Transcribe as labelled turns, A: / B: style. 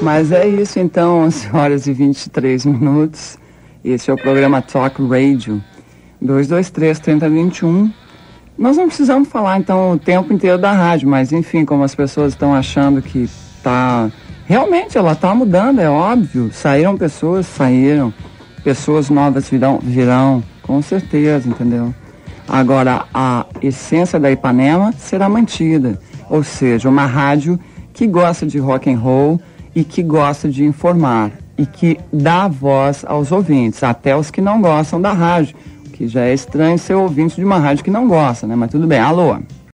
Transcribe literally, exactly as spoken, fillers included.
A: Mas é isso então, onze horas e vinte e três minutos. Esse é o programa Talk Radio, dois dois três, três zero dois um. Nós não precisamos falar então o tempo inteiro da rádio, mas enfim, como as pessoas estão achando que tá... Realmente ela está mudando, é óbvio. Saíram pessoas, saíram. Pessoas novas virão, virão, com certeza, entendeu? Agora, a essência da Ipanema será mantida. Ou seja, uma rádio que gosta de rock and roll e que gosta de informar. E que dá voz aos ouvintes, até os que não gostam da rádio. Que já é estranho ser ouvinte de uma rádio que não gosta, né? Mas tudo bem. Alô?